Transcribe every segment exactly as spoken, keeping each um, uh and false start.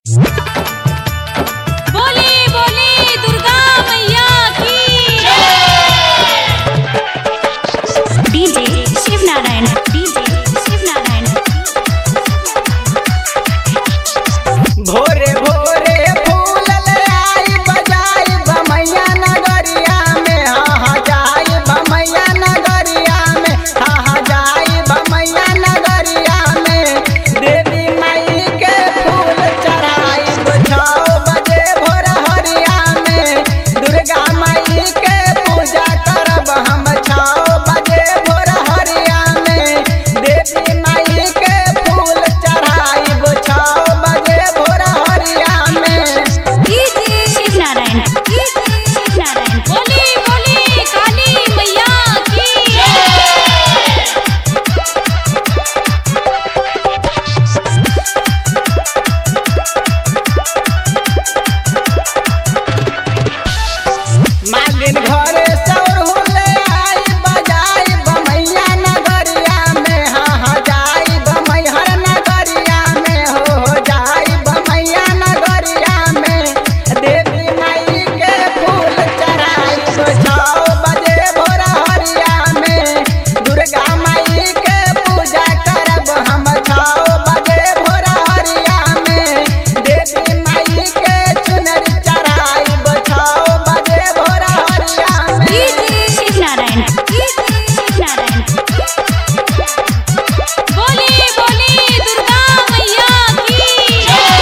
बोली बोली दुर्गा मैया की डीजे शिवनारायण डीजे शिवनारायण भोरे भोरे फूल ले आई बजाई बमैया नगरिया में हा जाई बमैया नगरिया में हा जाई बमैया नगरिया में देवी माई के फूल चढ़ाई बुझाओ बजे भोर हरिया में दुर्गा माई के पूजा करब हम छाओ बजे भोर हरिया में देवी माई के फूल चढ़ाई बुझाओ बजे भोर हरिया में डीजे शिवनारायण डीजे शिवनारायण बोली बोली काली मैया की मालिन घरे सौर हुले आई बजाई बमैया नगरिया में हा जाई बमैहर नगरिया में हो जाई बमैया नगरिया में देवी माई के फूल चढ़ाई बुझाओ बजे भोर हरिया में दुर्गा माई के पूजा करब हम छाओ बजे भोर हरिया में देवी माई के चुनर चढ़ाई बुझाओ बजे भोर हरिया में डीजे शिवनारायण डीजे शिवनारायण बोली बोली दुर्गा मैया की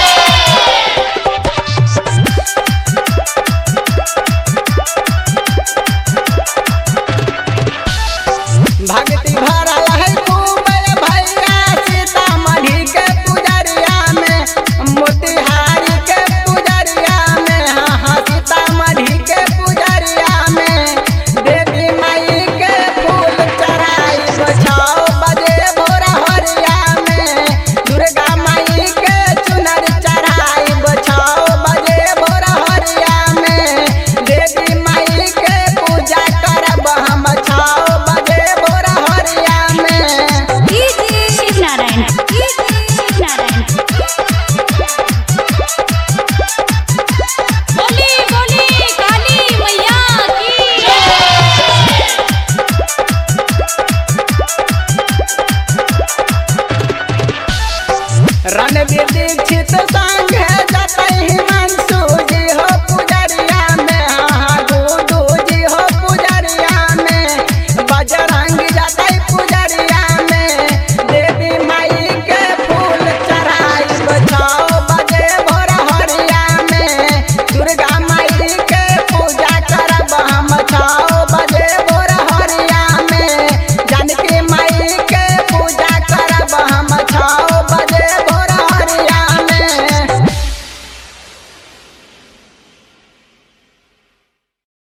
भक्ति भरल है कुंवर भैया सीतामढ़ी के पुजरिया में मोतिहारी के पुजरिया में हाँ सीतामढ़ी के पुजरिया में देवी माई के फूल चढ़ाई बुझाओ बजे भोर हरिया में दुर्गा माई के चुनर चढ़ाई बुझाओ बजे भोर हरिया में देवी माई के पूजा करब हम छाओ बजे भोर हरिया में डीजे शिवनारायण डीजे शिवनारायण बोली बोली काली मैया की रणवीर दीक्षित संग